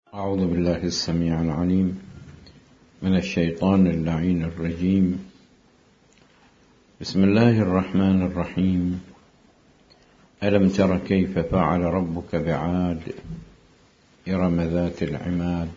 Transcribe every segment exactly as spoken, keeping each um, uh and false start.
أعوذ بالله السميع العليم من الشيطان اللعين الرجيم. بسم الله الرحمن الرحيم. ألم تر كيف فعل ربك بعاد إرم ذات العماد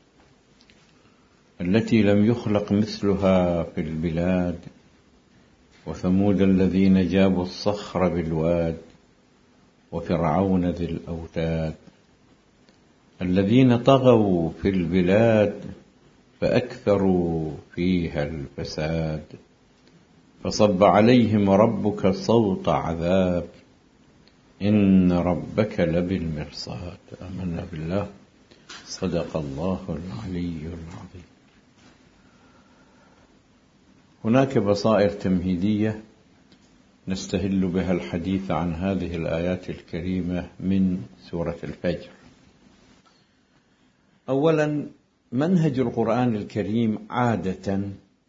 التي لم يخلق مثلها في البلاد وثمود الذين جابوا الصخر بالواد وفرعون ذي الأوتاد الذين طغوا في البلاد فأكثروا فيها الفساد فصب عليهم ربك صوت عذاب إن ربك لبالمرصاد. آمنا بالله. صدق الله العلي العظيم. هناك بصائر تمهيدية نستهل بها الحديث عن هذه الآيات الكريمة من سورة الفجر. أولا، منهج القرآن الكريم عادة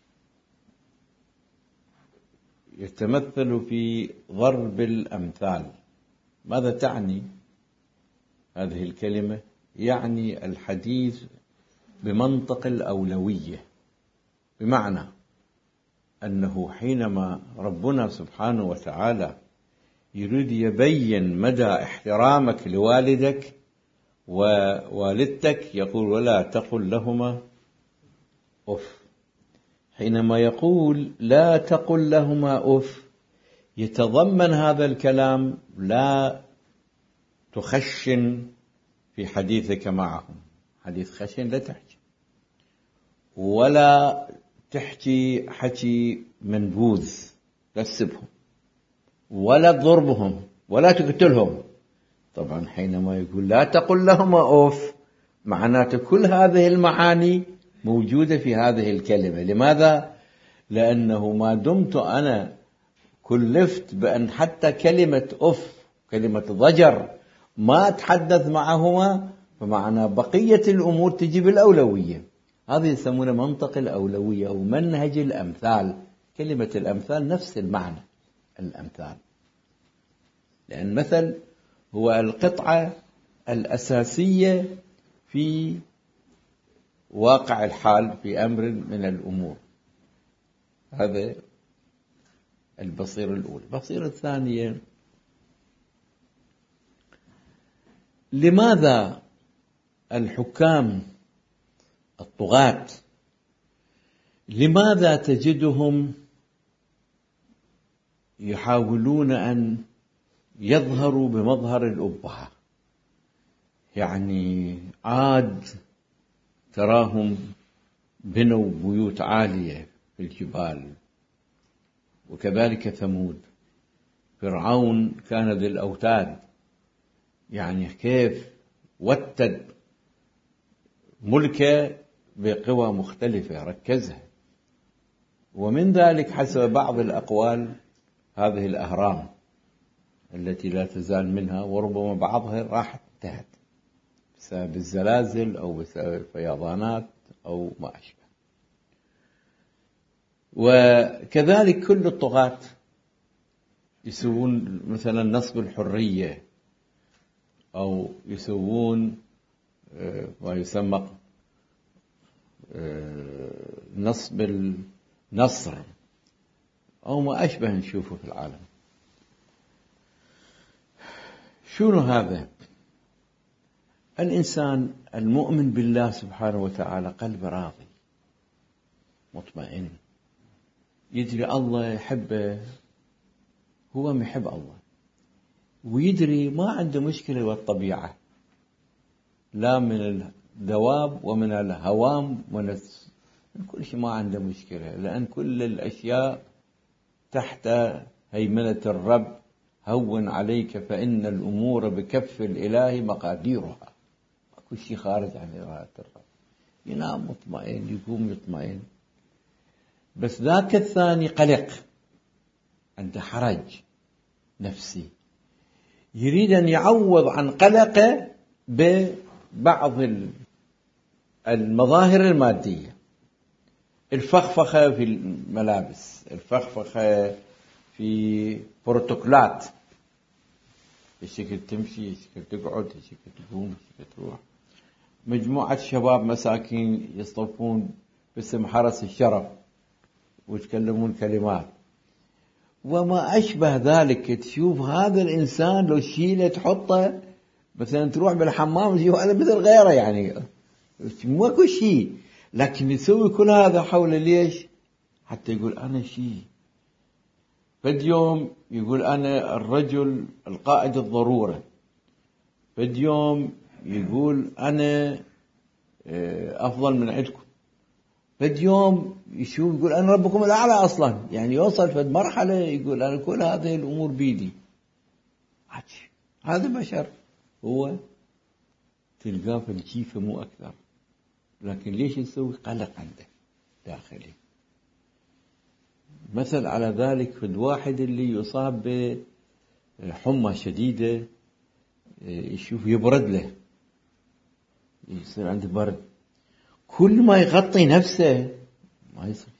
يتمثل في ضرب الأمثال. ماذا تعني هذه الكلمة؟ يعني الحديث بمنطق الأولوية، بمعنى أنه حينما ربنا سبحانه وتعالى يريد يبين مدى احترامك لوالدك ووالدتك يقول ولا تقل لهما أف. حينما يقول لا تقل لهما أف يتضمن هذا الكلام لا تخشن في حديثك معهم، حديث خشن لا تحكي، ولا تحكي حكي منبوذ، لا تسبهم ولا تضربهم ولا تقتلهم. طبعا حينما يقول لا تقل لهما أوف معناته كل هذه المعاني موجودة في هذه الكلمة. لماذا؟ لأنه ما دمت أنا كلفت بأن حتى كلمة أف كلمة ضجر ما أتحدث معهما، فمعنى بقية الأمور تجي بالأولوية. هذا يسمونه منطق الأولوية أو منهج الأمثال. كلمة الأمثال نفس المعنى الأمثال، لأن مثل هو القطعة الأساسية في واقع الحال في أمر من الأمور. هذا البصيرة الأولى. البصيرة الثانية، لماذا الحكام الطغاة لماذا تجدهم يحاولون أن يظهروا بمظهر الأبهة؟ يعني عاد تراهم بنوا بيوت عالية في الجبال، وكذلك ثمود. فرعون كان ذي الأوتاد، يعني كيف وتد ملكه بقوى مختلفة ركزها. ومن ذلك حسب بعض الأقوال هذه الأهرام التي لا تزال منها، وربما بعضها راحت انتهت بسبب الزلازل أو بسبب الفيضانات أو ما أشبه. وكذلك كل الطغاة يسوون مثلا نصب الحرية أو يسوون ما يسمى نصب النصر أو ما أشبه نشوفه في العالم. شنو هذا؟ الإنسان المؤمن بالله سبحانه وتعالى قلب راضي مطمئن، يدري الله يحبه، هو محب الله، ويدري ما عنده مشكلة والطبيعة، لا من الدواب ومن الهوام ومن كل شيء ما عنده مشكلة، لأن كل الأشياء تحت هيمنة الرب. هون عليك فإن الأمور بكف الإله مقاديرها. كل شيء خارج عن إرادة الرب. ينام مطمئن، يقوم يطمئن. بس ذاك الثاني قلق، عنده حرج نفسي، يريد أن يعوض عن قلقه ببعض المظاهر المادية. الفخفخة في الملابس، الفخفخة في بروتوكولات، الشكل تمشي، الشكل تقعد، الشكل تقوم، الشكل تروح. مجموعة شباب مساكين يصطفون باسم حرس الشرف ويتكلمون كلمات وما أشبه ذلك. تشوف هذا الإنسان لو تشيله تحطه مثلا تروح بالحمام تشوف هذا مثل غيره يعني ماكو شيء، لكن يسوي كل هذا حوله ليش؟ حتى يقول أنا شيء. فد يوم يقول أنا الرجل القائد الضرورة، فد يوم يقول أنا أفضل من عندكم، فد يوم يشوف يقول أنا ربكم الأعلى أصلا، يعني يوصل فد مرحلة يقول أنا كل هذه الأمور بيدي. هذا بشر، هو تلقاه في الجيفة مو أكثر، لكن ليش يسوي قلق عنده داخلي. مثل على ذلك في الواحد اللي يصاب بحمى شديدة يشوف يبرد له، يصير عنده برد، كل ما يغطي نفسه ما يصير.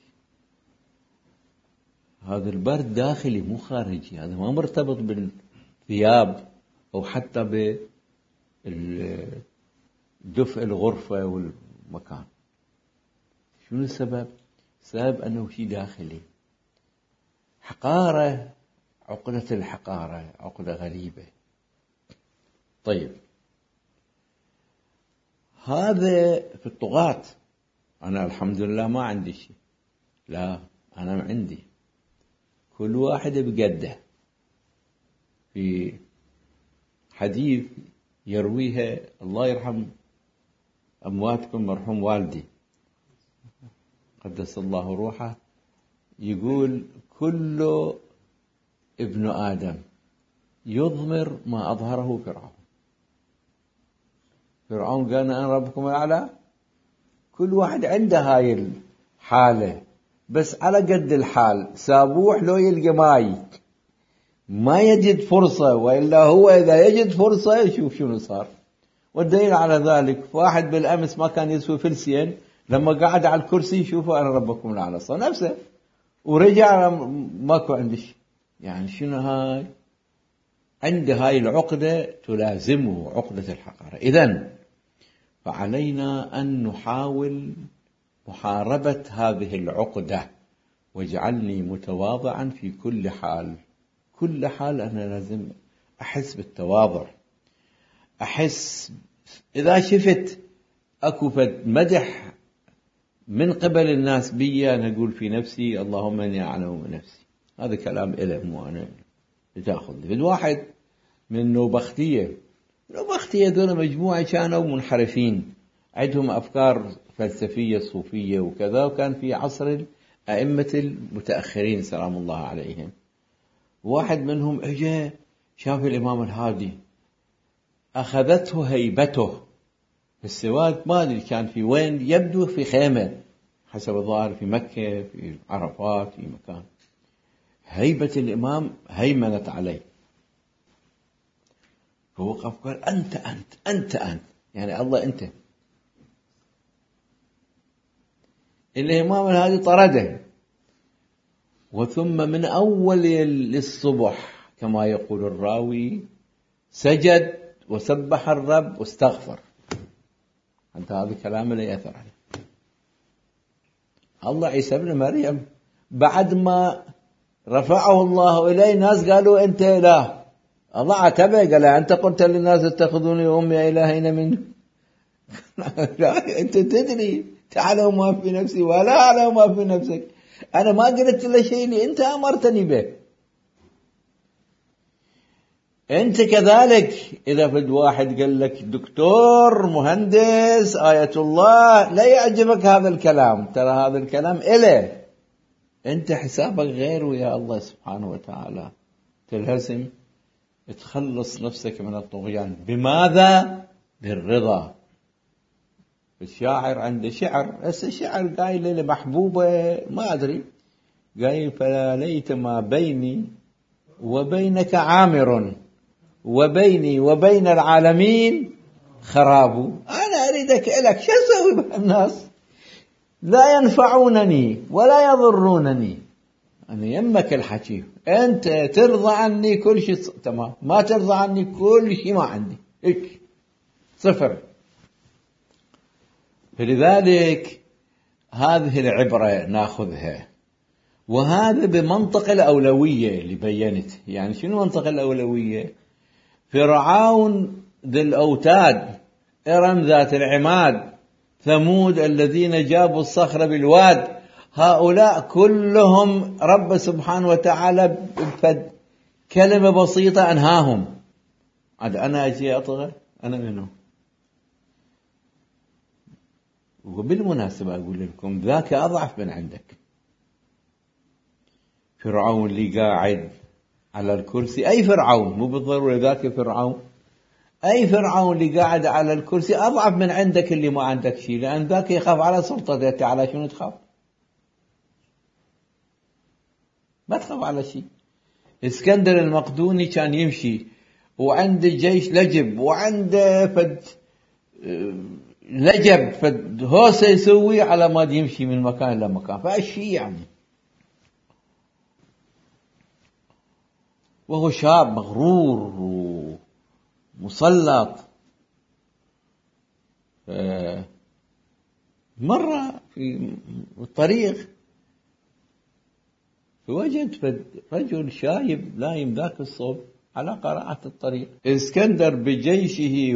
هذا البرد داخلي مو خارجي، هذا ما مرتبط بالثياب أو حتى بدفء الغرفة والمكان. شنو السبب؟ السبب أنه شيء داخلي، حقارة، عقدة الحقارة عقدة غريبة. طيب هذا في الطغاة. أنا الحمد لله ما عندي شيء، لا أنا عندي كل واحد بقده. في حديث يرويها الله يرحم أمواتكم مرحوم والدي قدس الله روحه، يقول كل ابن آدم يضمر ما أظهره فرعون. فرعون قال أنا ربكم الأعلى، كل واحد عنده هاي الحالة، بس على قد الحال. سابوح لو يلقى ماي ما يجد فرصة، وإلا هو إذا يجد فرصة يشوف شنو صار. والدليل على ذلك واحد بالأمس ما كان يسوي فلسين، لما قعد على الكرسي يشوفه أنا ربكم الأعلى صار نفسه، ورجع ماكو عنده شيء. يعني شنو هاي؟ عنده هاي العقدة تلازمه، عقدة الحقارة. إذن فعلينا أن نحاول محاربة هذه العقدة. واجعلني متواضعا في كل حال. كل حال أنا لازم أحس بالتواضع، أحس إذا شفت أكو مدح من قبل الناس بي أنا أقول في نفسي اللهم إني أعلم من نفسي. هذا كلام إله مو أنا بتاخذ. الواحد من نوبختية، نوبختية دول مجموعة كانوا منحرفين، عندهم أفكار فلسفية صوفية وكذا، وكان في عصر الأئمة المتأخرين سلام الله عليهم. واحد منهم اجى شاف الإمام الهادي، أخذته هيبته في السواد، ما أدري كان في وين، يبدو في خيمة حسب الظاهر في مكة، في عرفات، في مكان. هيبة الإمام هيمنت عليه، فوقف قال أنت أنت أنت أنت، يعني الله أنت. الإمام الهادي طرده، وثم من أول الصبح كما يقول الراوي سجد وسبح الرب واستغفر. أنت هذا كلام لا يأثر عليه. الله عيسى ابن مريم بعد ما رفعه الله إليه ناس قالوا أنت إله، الله عتبه قال أنت قلت للناس اتخذوني وأمي إلهين منه. أنت تدري تعلم ما في نفسي ولا أعلم ما في نفسك، أنا ما قلت له شيء اللي أنت أمرتني به. أنت كذلك إذا فد واحد قال لك دكتور مهندس آية الله لا يعجبك هذا الكلام، ترى هذا الكلام إله، أنت حسابك غير ويا الله سبحانه وتعالى. تلازم تخلص نفسك من الطغيان. بماذا؟ بالرضا. الشاعر عنده شعر، بس الشعر قايل لمحبوبة ما أدري، قايل فلا ليت ما بيني وبينك عامر وبيني وبين العالمين خراب. أنا أريدك إلك شو أسوي بالناس؟ لا ينفعونني ولا يضرونني، أنا يمك الحكي، أنت ترضى عني كل شيء تمام، ما ترضى عني كل شيء ما عندي، هيك صفر. فلذلك هذه العبرة ناخذها، وهذا بمنطق الأولوية اللي بينت. يعني شنو منطق الأولوية؟ فرعون ذي الأوتاد، إرم ذات العماد، ثمود الذين جابوا الصخر بالواد، هؤلاء كلهم رب سبحانه وتعالى بفد كلمة بسيطة أنهاهم. عاد أنا أجي أطغى؟ أنا منه؟ وبالمناسبة أقول لكم ذاك أضعف من عندك. فرعون اللي قاعد على الكرسي، أي فرعون، مو بالضرورة ذاك فرعون، أي فرعون اللي قاعد على الكرسي أضعف من عندك اللي ما عندك شيء، لأن ذاك يخاف على سلطته، على شنو تخاف؟ ما تخاف على شيء. اسكندر المقدوني كان يمشي وعنده جيش لجب، وعنده فد لجب فد هوسه يسوي على ما يمشي من مكان إلى مكان، فأشي يعني. وهو شاب مغرور ومسلط. مرة في الطريق فوجد رجل شايب نايم ذاك الصوب على قراءة الطريق. اسكندر بجيشه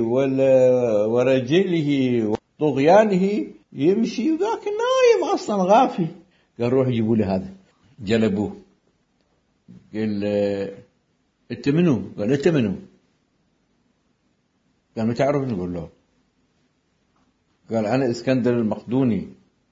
ورجله وطغيانه يمشي، وذاك نايم أصلا غافي. قال روح جيبوا لي هذا. جلبوه. قال انت منو؟ قال انت منو؟ قال ما تعرفني؟ قال له. قال انا اسكندر المقدوني.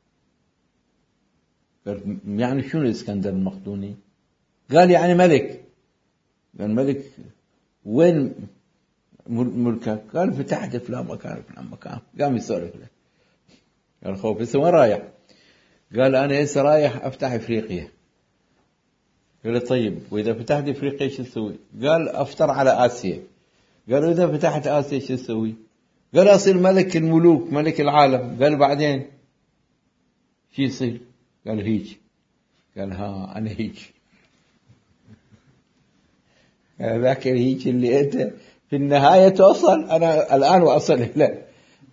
قال يعني شنو اسكندر المقدوني؟ قال يعني ملك. قال ملك وين ملكك؟ قال فتحت فلان مكان فلان مكان. قام يسولف له. قال خوف هسه وين رايح؟ قال انا هسه رايح افتح افريقيا. قال له طيب واذا فتحت افريقيا شو تسوي؟ قال افطر على اسيا. قال اذا فتحت اسيا شو تسوي؟ قال اصير ملك الملوك، ملك العالم. قال بعدين شو يصير؟ قال هيك. قال ها انا هيك. ذاك هيك اللي انت في النهايه توصل، انا الان واصل له.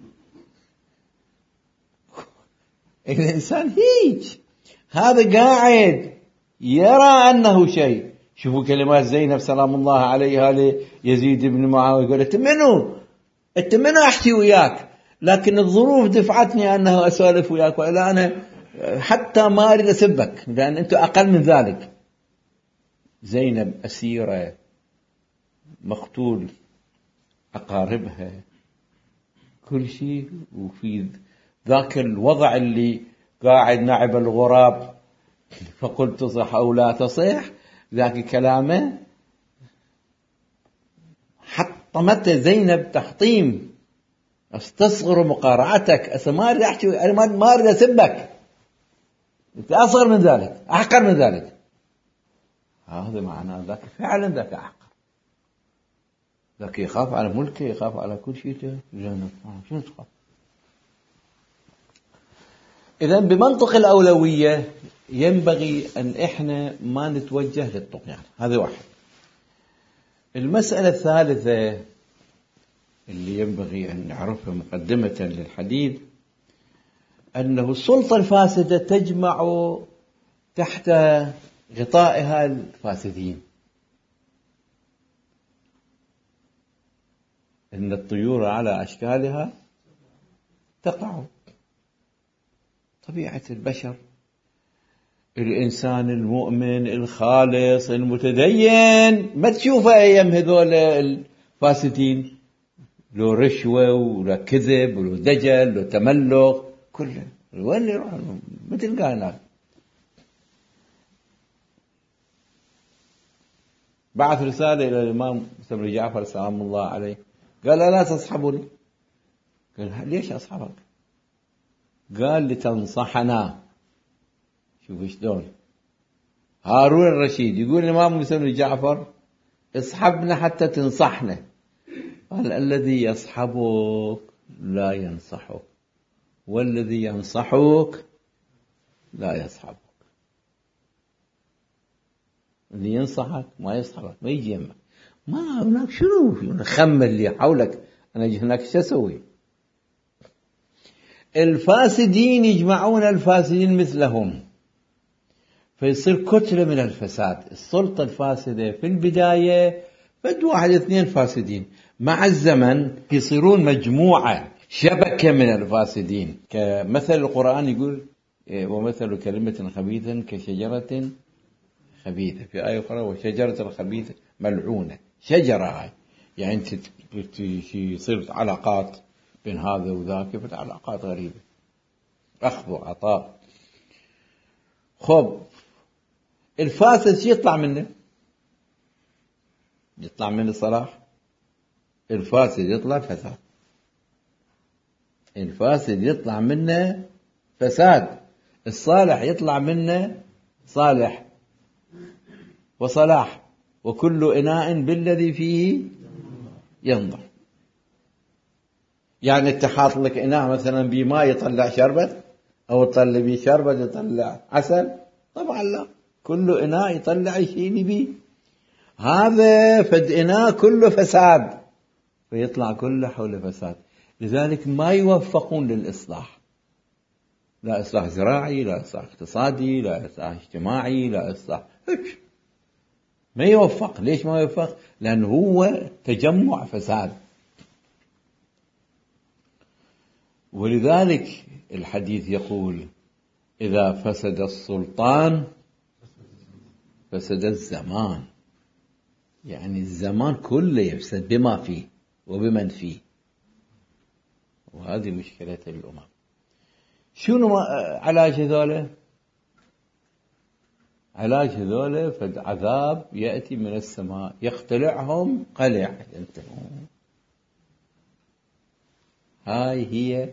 الانسان هيك، هذا قاعد يرى أنه شيء. شوفوا كلمات زينب سلام الله عليها ليزيد بن معاوية، يقول أنت منو؟ أنت منو أحكي وياك؟ لكن الظروف دفعتني أنه أسولف وياك، وإلا أنا حتى ما أريد أسبك لأن أنت أقل من ذلك. زينب أسيرة، مقتول أقاربها، كل شيء، وفي ذاك الوضع اللي قاعد نعب الغراب فقلت تصح أو لا تصح، ذاك كلامه حطمت زينب تحطيم. استصغر مقارعتك، أسا ما أريد أحكي، ما أريد أسبك، أنت أصغر من ذلك، أحقر من ذلك. هذا معناه ذاك فعلا ذاك أحقر، ذاك يخاف على ملكه، يخاف على كل شيء. جنة شنو تخاف؟ إذن بمنطق الأولوية ينبغي أن إحنا ما نتوجه للطغيان. هذا واحد. المسألة الثالثة اللي ينبغي أن نعرفها مقدمة للحديث، أنه السلطة الفاسدة تجمع تحت غطائها الفاسدين. إن الطيور على أشكالها تقع. طبيعة البشر، الإنسان المؤمن الخالص المتدين ما تشوفه أيام هذول الفاسدين، لو رشوة ولا كذب ولا دجل ولا تملق، كله وين يروح؟ ما تلقاه هناك. بعث رسالة إلى الإمام مسلم بن جعفر سلام الله عليه، قال لا تصحبني. قال ليش أصحبك؟ قال لتنصحنا. شوف شلون هارون الرشيد يقول الإمام مسلم بن جعفر اصحبنا حتى تنصحنا. قال الذي يصحبك لا ينصحك، والذي ينصحك لا يصحبك. اللي ينصحك ما يصحبك، ما يجي يمك، ما هناك شنو خمل اللي حولك، أنا أجي هناك شو أسوي؟ الفاسدين يجمعون الفاسدين مثلهم، فيصير كتلة من الفساد. السلطة الفاسدة في البداية فد واحد اثنين فاسدين، مع الزمن يصيرون مجموعة، شبكة من الفاسدين. كمثل القرآن يقول ومثل كلمة خبيثة كشجرة خبيثة، في آية أخرى وشجرة خبيثة ملعونة. شجرة هاي يعني يصير علاقات بين هذا وذاك، في علاقات غريبة، أخذ وعطاء. خب الفاسد شو يطلع منه؟ يطلع منه صلاح؟ الفاسد يطلع فساد. الفاسد يطلع منه فساد، الصالح يطلع منه صالح وصلاح. وكل إناء بالذي فيه ينضح. يعني اتحاط لك إناء مثلا بما يطلع شربت، أو تطلع بيه شربت يطلع عسل؟ طبعا لا، كل إناء يطلع شيء بيه. هذا فد إناء كله فساد، فيطلع كله حول فساد. لذلك ما يوفقون للإصلاح، لا إصلاح زراعي، لا إصلاح اقتصادي، لا إصلاح اجتماعي، لا إصلاح هيك. ما يوفق. ليش ما يوفق؟ لأنه هو تجمع فساد. ولذلك الحديث يقول إذا فسد السلطان فسد الزمان. يعني الزمان كله يفسد بما فيه وبمن فيه. وهذه مشكلة الأمم. شنو علاج هذولا؟ علاج هذولا فد عذاب يأتي من السماء يقتلعهم قلع ينتهون. هاي هي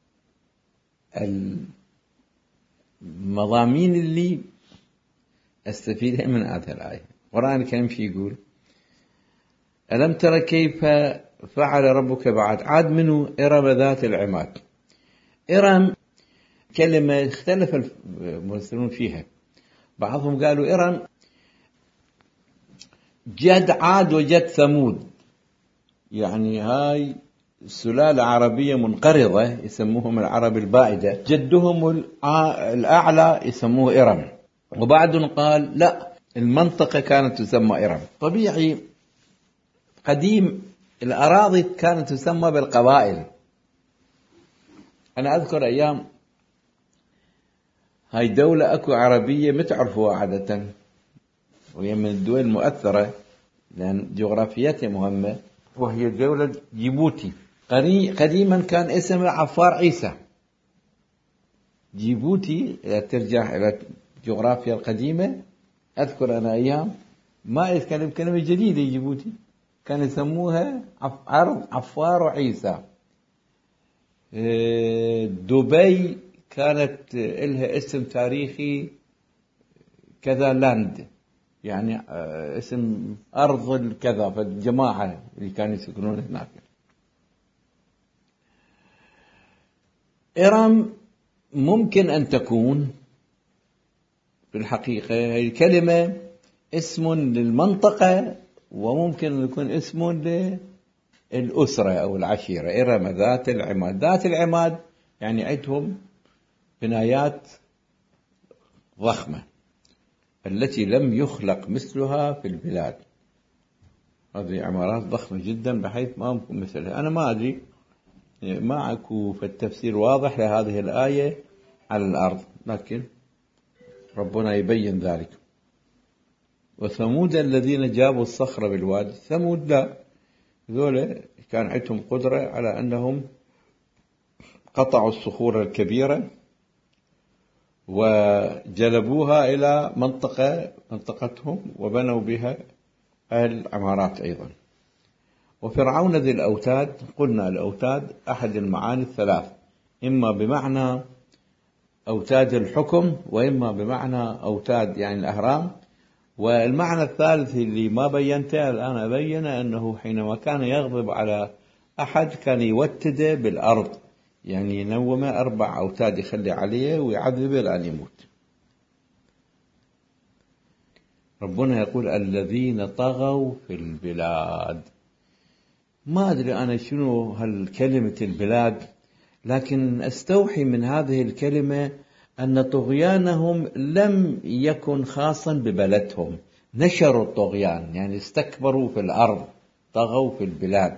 المضامين اللي استفيدها من هذه الآية. القرآن الكريم شي يقول؟ ألم تر كيف فعل ربك بعد عاد؟ منو؟ إرم ذات العماد. إرم كلمة اختلف المفسرون فيها. بعضهم قالوا إرم جد عاد وجد ثمود، يعني هاي سلالة عربية منقرضة يسموهم العرب البائدة، جدهم الأعلى يسموه إرم. وبعضهم قال لا، المنطقة كانت تسمى إرم. طبيعي قديم الأراضي كانت تسمى بالقبائل. أنا أذكر أيام هاي دولة أكو عربية متعرفوها عادة، وهي من الدول المؤثرة لأن جغرافيتها مهمة، وهي دولة جيبوتي. قديما كان اسمها عفار عيسى. جيبوتي ترجع إلى الجغرافيا القديمة. أذكر أنا أيام ما يتكلم كلمة جديدة جيبوتي، كان يسموها أرض عفار وعيسى. دبي كانت لها اسم تاريخي كذا لاند، يعني اسم أرض الكذا، فالجماعة اللي كانوا يسكنون هناك. إرم ممكن أن تكون في الحقيقة هي الكلمة اسم للمنطقة، وممكن أن يكون اسم للأسرة أو العشيرة. إرم ذات العماد. ذات العماد يعني عندهم بنايات ضخمة التي لم يخلق مثلها في البلاد. هذه عمارات ضخمة جدا بحيث ما ممكن مثلها. أنا ما أدري، ما أكو في التفسير واضح لهذه الآية على الأرض، لكن ربنا يبين ذلك. وثمود الذين جابوا الصخر بالواد. ثمود لا، ذولا كان عندهم قدرة على أنهم قطعوا الصخور الكبيرة وجلبوها إلى منطقة منطقتهم وبنوا بها العمارات أيضا. وفرعون ذي الأوتاد. قلنا الأوتاد أحد المعاني الثلاث، إما بمعنى أوتاد الحكم، وإما بمعنى أوتاد يعني الأهرام. والمعنى الثالث اللي ما بينته الآن أبين، أنه حينما كان يغضب على أحد كان يوتده بالأرض، يعني ينومه أربع أوتاد يخلي عليه ويعذبه لأن يموت. ربنا يقول الذين طغوا في البلاد. ما أدري أنا شنو هالكلمة البلاد، لكن أستوحي من هذه الكلمة أن طغيانهم لم يكن خاصا ببلدهم، نشروا الطغيان، يعني استكبروا في الأرض، طغوا في البلاد.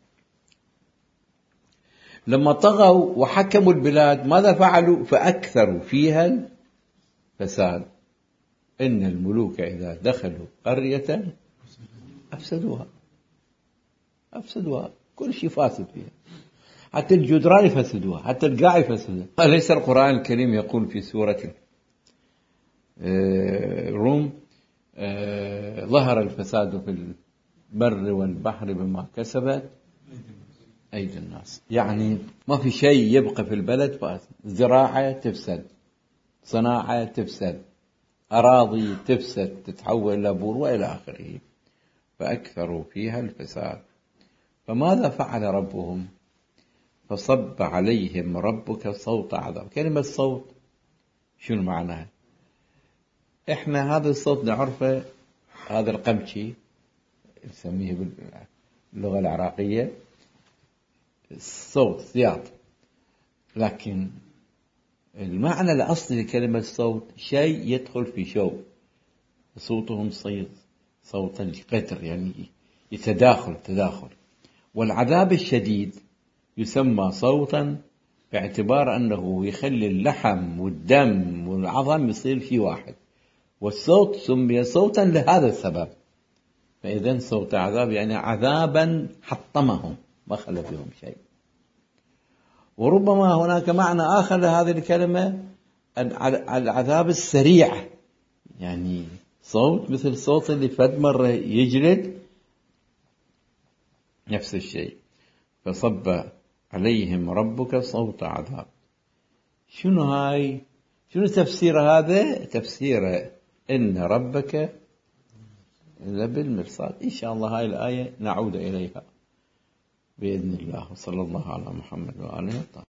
لما طغوا وحكموا البلاد ماذا فعلوا؟ فأكثروا فيها الفساد. إن الملوك إذا دخلوا قرية أفسدوها أفسدوها كل شيء فاسد فيها، حتى الجدران يفسدوها، حتى القاع يفسدوها. أليس القرآن الكريم يقول في سورة الروم ظهر الفساد في البر والبحر بما كسبت أيدي الناس؟ يعني ما في شيء يبقى في البلد فاسد، زراعة تفسد، صناعة تفسد، أراضي تفسد تتحول إلى بور وإلى آخره، فأكثروا فيها الفساد. فماذا فعل ربهم؟ فصب عليهم ربك صوت عذاب. كلمة صوت شنو معناها؟ إحنا هذا الصوت نعرفه، هذا القمشي نسميه باللغة العراقية الصوت صياط، لكن المعنى الأصلي لكلمة صوت شيء يدخل في شوق، صوتهم صيت صوت القدر، يعني يتداخل تداخل. والعذاب الشديد يسمى صوتا باعتبار أنه يخلي اللحم والدم والعظم يصير شيء واحد، والصوت سمي صوتا لهذا السبب. فإذن صوت عذاب يعني عذابا حطمهم ما خلى فيهم شيء. وربما هناك معنى آخر لهذه الكلمة، العذاب السريع، يعني صوت مثل صوت اللي فد مرة يجلد، نفس الشيء. فصب عليهم ربك صوت عذاب. شنو هاي؟ شنو تفسير هذا؟ تفسير إن ربك لبالمرصاد. إن شاء الله هاي الآية نعود إليها بإذن الله. وصلى الله على محمد وآله.